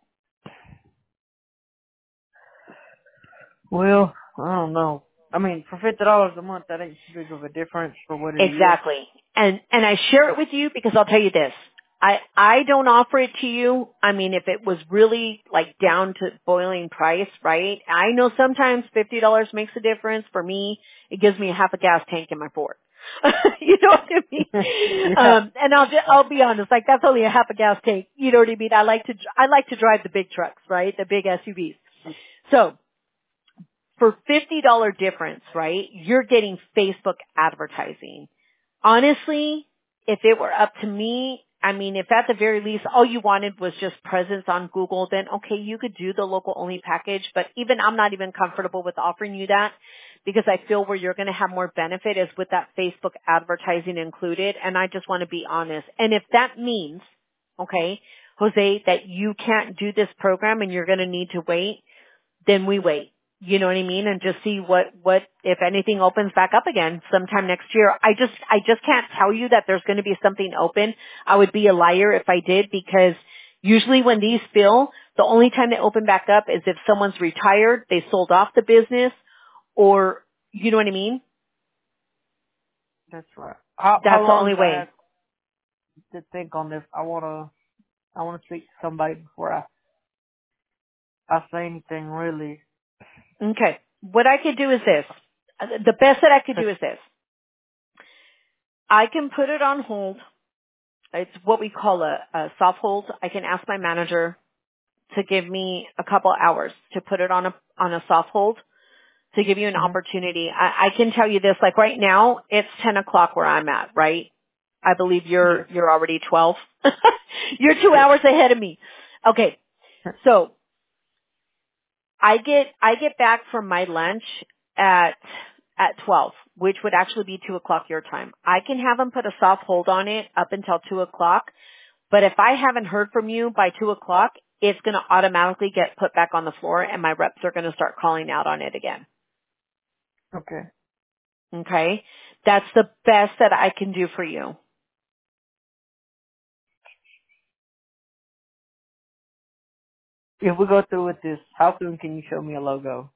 [SPEAKER 2] Well, I don't know. I mean, for $50 a month, that ain't too big of a difference for what it is.
[SPEAKER 1] Exactly. And I share it with you because I'll tell you this. I don't offer it to you. I mean, if it was really like down to boiling price, right? I know sometimes $50 makes a difference. For me, it gives me a half a gas tank in my Ford. You know what I mean?
[SPEAKER 2] Yeah.
[SPEAKER 1] And I'll be honest, like that's only a half a gas tank. You know what I mean? I like to drive the big trucks, right? The big SUVs. So, for $50 difference, right? You're getting Facebook advertising. Honestly, if it were up to me, I mean, if at the very least all you wanted was just presence on Google, then okay, you could do the local only package, but even I'm not even comfortable with offering you that because I feel where you're going to have more benefit is with that Facebook advertising included, and I just want to be honest. And if that means, okay, Jose, that you can't do this program and you're going to need to wait, then we wait. You know what I mean? And just see what, if anything opens back up again sometime next year. I just can't tell you that there's going to be something open. I would be a liar if I did because usually when these fill, the only time they open back up is if someone's retired, they sold off the business, or, you know what I mean?
[SPEAKER 2] That's right.
[SPEAKER 1] That's
[SPEAKER 2] How
[SPEAKER 1] the
[SPEAKER 2] long
[SPEAKER 1] only
[SPEAKER 2] do I
[SPEAKER 1] way.
[SPEAKER 2] have to think on this? I wanna speak to somebody before I say anything really.
[SPEAKER 1] Okay. What I could do is this. The best that I could do is this. I can put it on hold. It's what we call a soft hold. I can ask my manager to give me a couple hours to put it on a soft hold to give you an
[SPEAKER 2] Mm-hmm.
[SPEAKER 1] opportunity. I can tell you this, like right now, it's 10 o'clock where I'm at, right? I believe
[SPEAKER 2] Yeah.
[SPEAKER 1] you're already 12. You're 2 hours ahead of me. Okay. So I get back from my lunch at 12, which would actually be 2 o'clock your time. I can have them put a soft hold on it up until 2 o'clock. But if I haven't heard from you by 2 o'clock, it's going to automatically get put back on the floor and my reps are going to start calling out on it again.
[SPEAKER 2] Okay.
[SPEAKER 1] Okay? That's the best that I can do for you.
[SPEAKER 2] If we go through with this, how soon can you show me a logo?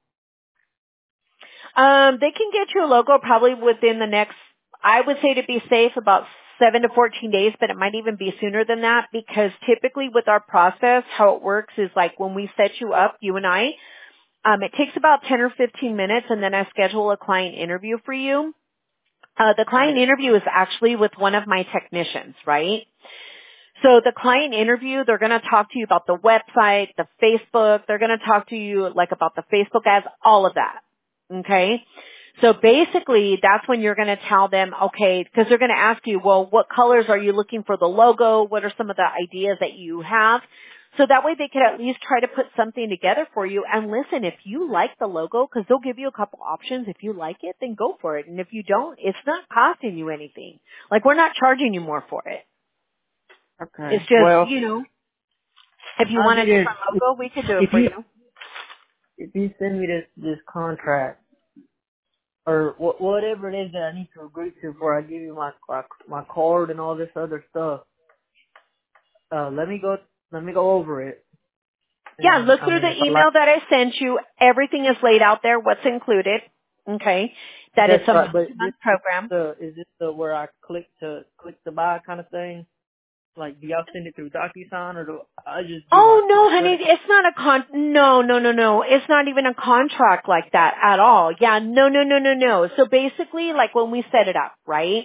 [SPEAKER 1] They can get you a logo probably within the next, I would say to be safe, about 7 to 14 days, but it might even be sooner than that because typically with our process, how it works is like when we set you up, you and I, it takes about 10 or 15 minutes and then I schedule a client interview for you. The client interview is actually with one of my technicians, right? So the client interview, they're going to talk to you about the website, the Facebook. They're going to talk to you like about the Facebook ads, all of that. Okay? So basically, that's when you're going to tell them, okay, because they're going to ask you, well, what colors are you looking for the logo? What are some of the ideas that you have? So that way they could at least try to put something together for you. And listen, if you like the logo, because they'll give you a couple options. If you like it, then go for it. And if you don't, it's not costing you anything. Like we're not charging you more for it. It's
[SPEAKER 2] Okay.
[SPEAKER 1] just,
[SPEAKER 2] Well,
[SPEAKER 1] you know, if you
[SPEAKER 2] I'll
[SPEAKER 1] want
[SPEAKER 2] do
[SPEAKER 1] a
[SPEAKER 2] this.
[SPEAKER 1] different logo, we could do it
[SPEAKER 2] If
[SPEAKER 1] for
[SPEAKER 2] you
[SPEAKER 1] you.
[SPEAKER 2] if you send me this contract or whatever it is that I need to agree to before I give you my card and all this other stuff, let me go over it.
[SPEAKER 1] Yeah,
[SPEAKER 2] And
[SPEAKER 1] look
[SPEAKER 2] I
[SPEAKER 1] through
[SPEAKER 2] mean,
[SPEAKER 1] the
[SPEAKER 2] if I like,
[SPEAKER 1] email that I sent you. Everything is laid out there, what's included. Okay. That
[SPEAKER 2] that's
[SPEAKER 1] it's a
[SPEAKER 2] right. But
[SPEAKER 1] month-to-month program.
[SPEAKER 2] is this the where I click to buy kind of thing? Like, do y'all send it through DocuSign, or do I just give
[SPEAKER 1] Oh
[SPEAKER 2] my
[SPEAKER 1] no, honey,
[SPEAKER 2] credit card?
[SPEAKER 1] it's not a no. It's not even a contract like that at all. Yeah, no. So basically, like when we set it up, right?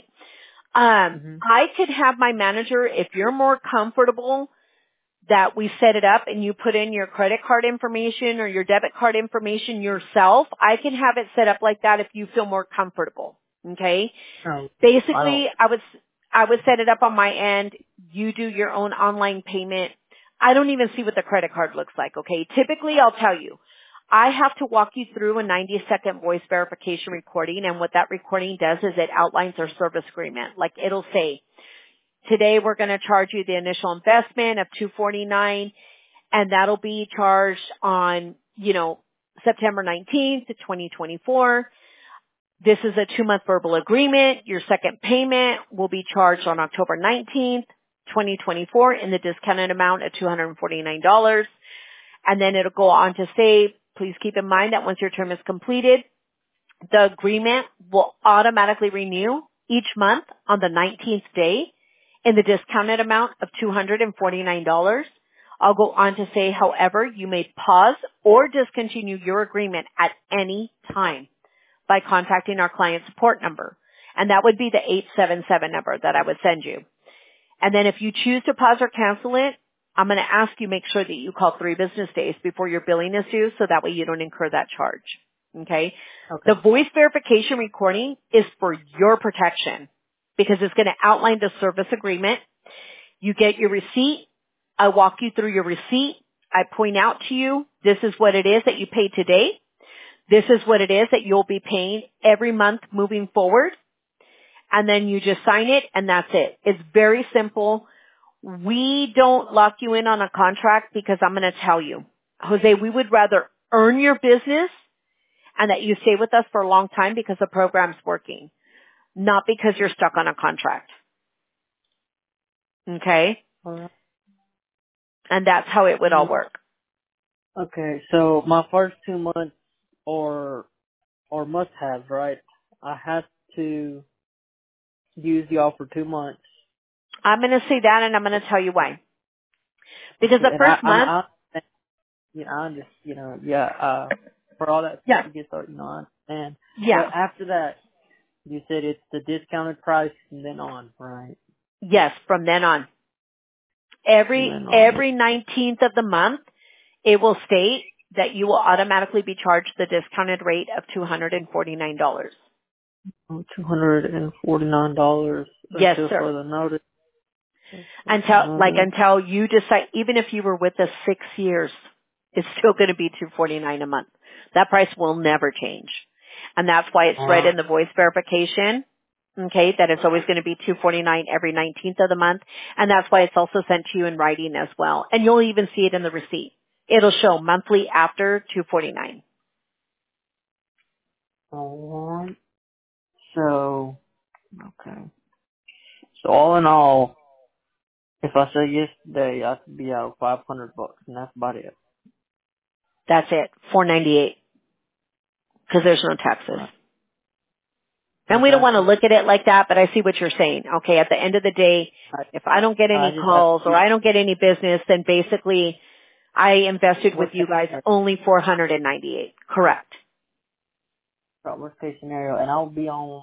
[SPEAKER 2] Mhm.
[SPEAKER 1] I could have my manager, if you're more comfortable that we set it up and you put in your credit card information or your debit card information yourself, I can have it set up like that if you feel more comfortable. Okay?
[SPEAKER 2] No, I don't.
[SPEAKER 1] Basically, I would set it up on my end. You do your own online payment. I don't even see what the credit card looks like, okay? Typically, I'll tell you, I have to walk you through a 90-second voice verification recording, and what that recording does is it outlines our service agreement. Like, it'll say, today we're going to charge you the initial investment of $249, and that'll be charged on, September 19th, 2024. This is a 2-month verbal agreement. Your second payment will be charged on October 19th, 2024 in the discounted amount of $249. And then it'll go on to say, please keep in mind that once your term is completed, the agreement will automatically renew each month on the 19th day in the discounted amount of $249. I'll go on to say, however, you may pause or discontinue your agreement at any time by contacting our client support number. And that would be the 877 number that I would send you. And then if you choose to pause or cancel it, I'm going to ask you make sure that you call 3 business days before your billing is due so that way you don't incur that charge. Okay?
[SPEAKER 2] Okay.
[SPEAKER 1] The voice verification recording is for your protection because it's going to outline the service agreement. You get your receipt. I walk you through your receipt. I point out to you, this is what it is that you paid today. This is what it is that you'll be paying every month moving forward. And then you just sign it and that's it. It's very simple. We don't lock you in on a contract because I'm going to tell you, Jose, we would rather earn your business and that you stay with us for a long time because the program's working, not because you're stuck on a contract. Okay?
[SPEAKER 2] All right.
[SPEAKER 1] And that's how it would all work.
[SPEAKER 2] Okay, so my first 2 months or must have, right? I have to use y'all for 2 months.
[SPEAKER 1] I'm going to say that and I'm going to tell you why. Because
[SPEAKER 2] Okay,
[SPEAKER 1] the
[SPEAKER 2] and
[SPEAKER 1] first month,
[SPEAKER 2] I just, for all that stuff
[SPEAKER 1] yeah,
[SPEAKER 2] you get started, I understand. But
[SPEAKER 1] yeah,
[SPEAKER 2] after that, you said it's the discounted price from then on, right?
[SPEAKER 1] yes, from then on.
[SPEAKER 2] From
[SPEAKER 1] Every
[SPEAKER 2] then on.
[SPEAKER 1] 19th of the month, it will state that you will automatically be charged the discounted rate of $249.
[SPEAKER 2] $249
[SPEAKER 1] Yes,
[SPEAKER 2] until
[SPEAKER 1] sir.
[SPEAKER 2] further notice.
[SPEAKER 1] Until you decide, even if you were with us 6 years, it's still going to be $249 a month. That price will never change. And that's why it's right in the voice verification, okay, that it's always going to be $249 every 19th of the month. And that's why it's also sent to you in writing as well. And you'll even see it in the receipt. It'll show monthly after $249.
[SPEAKER 2] Alright. So, okay. So all in all, if I say yes today, I could be out $500, and that's about it.
[SPEAKER 1] That's it, $498, because there's no taxes.
[SPEAKER 2] Right.
[SPEAKER 1] And
[SPEAKER 2] No
[SPEAKER 1] we don't want to
[SPEAKER 2] taxes.
[SPEAKER 1] look at it like that, but I see what you're saying. Okay, at the end of the day, if I don't get
[SPEAKER 2] I
[SPEAKER 1] any
[SPEAKER 2] just have
[SPEAKER 1] calls or I don't get any business, then basically I invested with
[SPEAKER 2] worst
[SPEAKER 1] you
[SPEAKER 2] case
[SPEAKER 1] guys
[SPEAKER 2] scenario.
[SPEAKER 1] only $498. Correct.
[SPEAKER 2] Right, worst case scenario, and I'll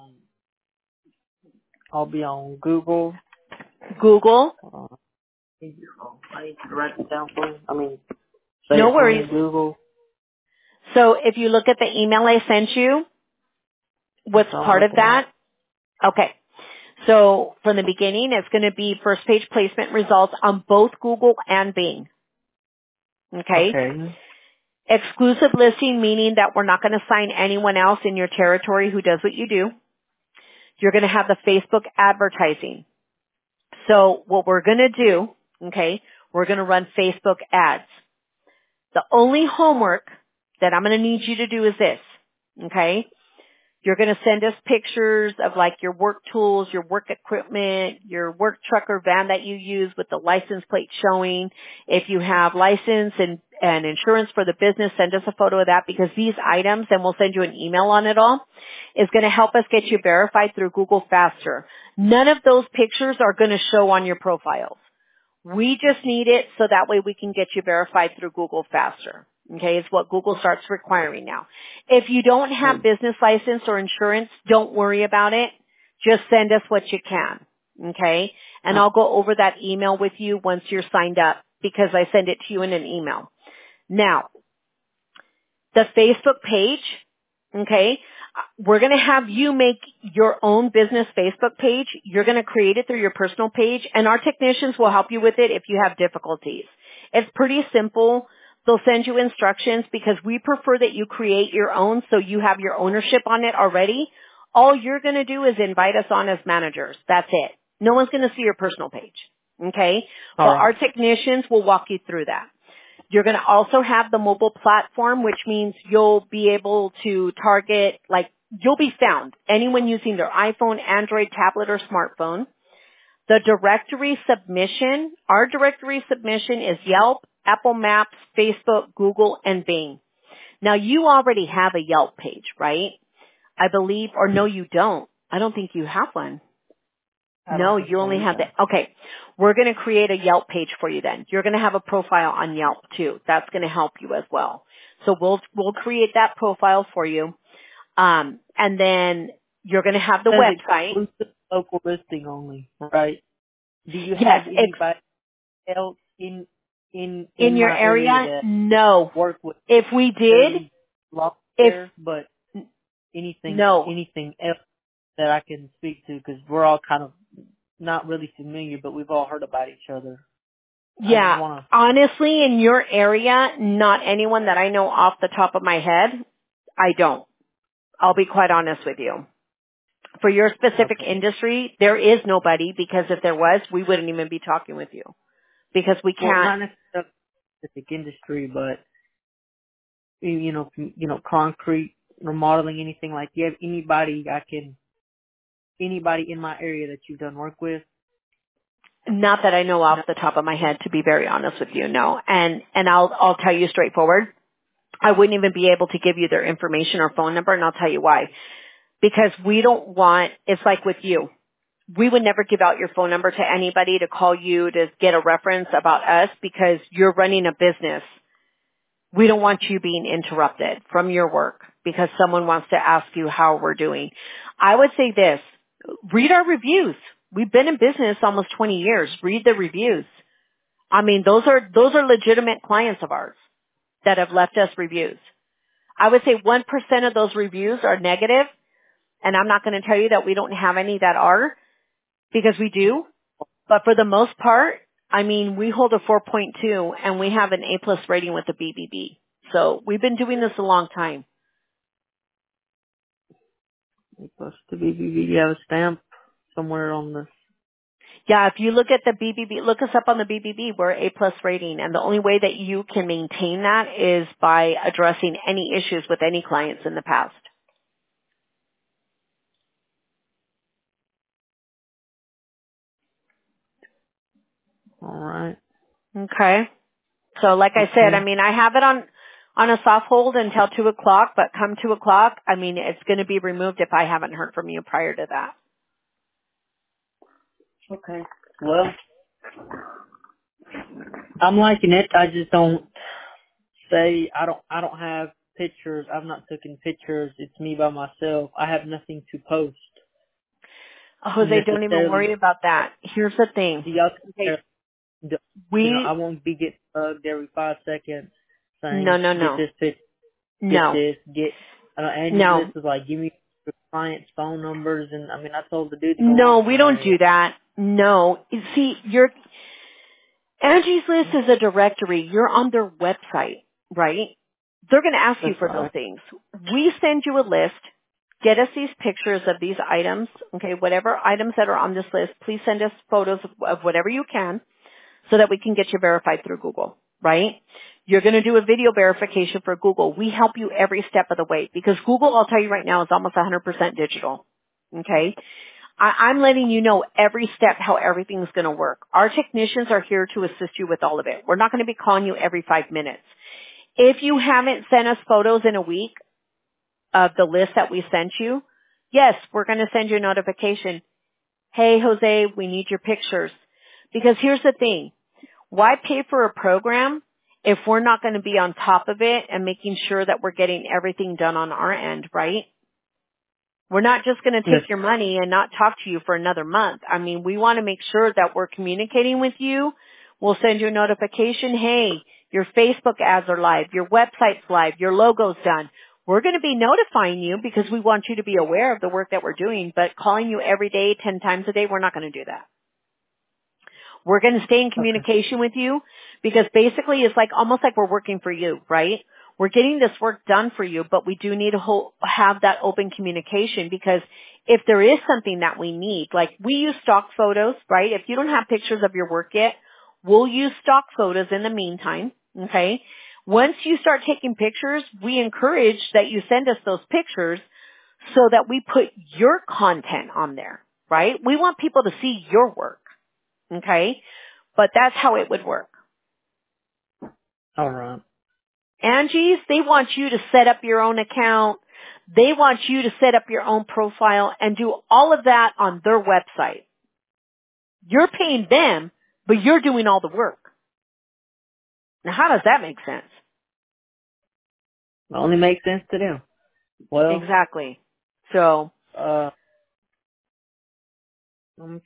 [SPEAKER 2] be on Google.
[SPEAKER 1] Google,
[SPEAKER 2] I need you to write this down for me. Say
[SPEAKER 1] no
[SPEAKER 2] it for me,
[SPEAKER 1] worries.
[SPEAKER 2] Google.
[SPEAKER 1] So if you look at the email I sent you,
[SPEAKER 2] That's
[SPEAKER 1] what's
[SPEAKER 2] all I'm
[SPEAKER 1] part of
[SPEAKER 2] looking
[SPEAKER 1] that?
[SPEAKER 2] at.
[SPEAKER 1] Okay. So from the beginning, it's going to be first page placement results on both Google and Bing. Okay.
[SPEAKER 2] Okay.
[SPEAKER 1] Exclusive listing, meaning that we're not going to sign anyone else in your territory who does what you do. You're going to have the Facebook advertising. So what we're going to do, okay, we're going to run Facebook ads. The only homework that I'm going to need you to do is this, okay? You're going to send us pictures of like your work tools, your work equipment, your work truck or van that you use with the license plate showing. If you have license and insurance for the business, send us a photo of that because these items, and we'll send you an email on it all, is going to help us get you verified through Google faster. None of those pictures are going to show on your profiles. We just need it so that way we can get you verified through Google faster. Okay, it's what Google starts requiring now. If you don't have business license or insurance, don't worry about it. Just send us what you can. Okay, and I'll go over that email with you once you're signed up because I send it to you in an email. Now, the Facebook page, okay, we're going to have you make your own business Facebook page. You're going to create it through your personal page, and our technicians will help you with it if you have difficulties. It's pretty simple. They'll send you instructions because we prefer that you create your own so you have your ownership on it already. All you're going to do is invite us on as managers. That's it. No one's going to see your personal page, okay? But our technicians will walk you through that. You're going to also have the mobile platform, which means you'll be able to target, like, you'll be found. Anyone using their iPhone, Android, tablet, or smartphone. The directory submission, our directory submission is Yelp, Apple Maps, Facebook, Google, and Bing. Now, you already have a Yelp page, right? I believe, or no, you don't. I don't think you have one. No, you only have that. Okay. We're going to create a Yelp page for you then. You're going to have a profile on Yelp too. That's going to help you as well. So we'll create that profile for you. And then you're going to have the website.
[SPEAKER 2] Local listing only, right? Do you have anybody else in
[SPEAKER 1] your area? No.
[SPEAKER 2] Work with
[SPEAKER 1] if we did,
[SPEAKER 2] but anything else that I can speak to, because we're all kind of not really familiar, but we've all heard about each other.
[SPEAKER 1] Yeah, honestly, in your area, not anyone that I know off the top of my head. I don't. I'll be quite honest with you. For your specific industry, there is nobody, because if there was, we wouldn't even be talking with you. Because we can't.
[SPEAKER 2] Well, not necessarily specific industry, but you know, concrete, remodeling, anything like. You have anybody in my area that you've done work with?
[SPEAKER 1] Not that I know off the top of my head, to be very honest with you, no. And I'll tell you straightforward. I wouldn't even be able to give you their information or phone number, and I'll tell you why. Because we don't want, it's like with you. We would never give out your phone number to anybody to call you to get a reference about us because you're running a business. We don't want you being interrupted from your work because someone wants to ask you how we're doing. I would say this, read our reviews. We've been in business almost 20 years. Read the reviews. I mean, those are legitimate clients of ours that have left us reviews. I would say 1% of those reviews are negative, and I'm not going to tell you that we don't have any that are, because we do. But for the most part, I mean, we hold a 4.2 and we have an A+ rating with the BBB. So we've been doing this a long time.
[SPEAKER 2] A+ to BBB, you have a stamp somewhere on this.
[SPEAKER 1] Yeah, if you look at the BBB, look us up on the BBB, we're A+ rating. And the only way that you can maintain that is by addressing any issues with any clients in the past.
[SPEAKER 2] All right.
[SPEAKER 1] Okay. So like I said, I mean, I have it on a soft hold until 2 o'clock, but come 2 o'clock, I mean, it's going to be removed if I haven't heard from you prior to that.
[SPEAKER 2] Okay. Well, I'm liking it. I just don't say, I don't have pictures. I've not taken pictures. It's me by myself. I have nothing to post.
[SPEAKER 1] Jose, don't even worry about that. Here's the thing.
[SPEAKER 2] I won't be getting bugged every 5 seconds saying,
[SPEAKER 1] No.
[SPEAKER 2] get this picture, get this, get, Angie List was like, give me the client's phone numbers, and I mean, I told the dude to go
[SPEAKER 1] No, we don't do that. No. See, Angie's List is a directory. You're on their website, right? They're going to ask you for those things. We send you a list. Get us these pictures of these items, okay? Whatever items that are on this list, please send us photos of whatever you can so that we can get you verified through Google, right? You're going to do a video verification for Google. We help you every step of the way because Google, I'll tell you right now, is almost 100% digital, okay? I'm letting you know every step how everything's going to work. Our technicians are here to assist you with all of it. We're not going to be calling you every 5 minutes. If you haven't sent us photos in a week of the list that we sent you, yes, we're going to send you a notification. Hey, Jose, we need your pictures. Because here's the thing. Why pay for a program if we're not going to be on top of it and making sure that we're getting everything done on our end, right? We're not just going to
[SPEAKER 2] Yes.
[SPEAKER 1] take your money and not talk to you for another month. I mean, we want to make sure that we're communicating with you. We'll send you a notification. Hey, your Facebook ads are live. Your website's live. Your logo's done. We're going to be notifying you because we want you to be aware of the work that we're doing, but calling you every day, 10 times a day, we're not going to do that. We're going to stay in
[SPEAKER 2] Okay.
[SPEAKER 1] communication with you because basically it's like almost like we're working for you, right? We're getting this work done for you, but we do need to have that open communication because if there is something that we need, like we use stock photos, right? If you don't have pictures of your work yet, we'll use stock photos in the meantime, okay? Once you start taking pictures, we encourage that you send us those pictures so that we put your content on there, right? We want people to see your work. Okay? But that's how it would work.
[SPEAKER 2] All right.
[SPEAKER 1] Angie's, they want you to set up your own account. They want you to set up your own profile and do all of that on their website. You're paying them, but you're doing all the work. Now how does that make sense?
[SPEAKER 2] It only makes sense to them. Well,
[SPEAKER 1] Exactly. So,
[SPEAKER 2] I'm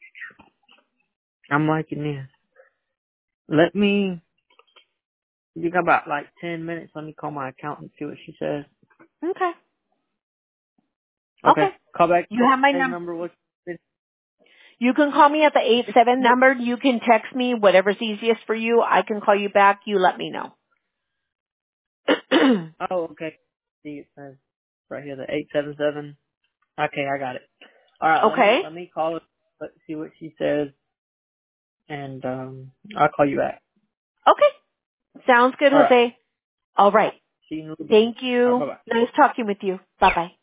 [SPEAKER 2] liking this. Let me, you got about like 10 minutes. Let me call my accountant and see what she says.
[SPEAKER 1] okay.
[SPEAKER 2] Okay.
[SPEAKER 1] Okay.
[SPEAKER 2] Call back.
[SPEAKER 1] You have my
[SPEAKER 2] Same
[SPEAKER 1] number.
[SPEAKER 2] number. What's it?
[SPEAKER 1] You can call me at the 87 number. You can text me, whatever's easiest for you. I can call you back. You let me know.
[SPEAKER 2] Oh, okay. See, it says right here, the 877. Okay, I got it. All right,
[SPEAKER 1] Okay.
[SPEAKER 2] let me call her, let's see what she says, and I'll call you back.
[SPEAKER 1] Okay. Sounds good,
[SPEAKER 2] All right.
[SPEAKER 1] Jose. All right.
[SPEAKER 2] See you in a little bit.
[SPEAKER 1] Thank
[SPEAKER 2] All right,
[SPEAKER 1] you.
[SPEAKER 2] bye-bye.
[SPEAKER 1] Nice talking with you. Bye-bye.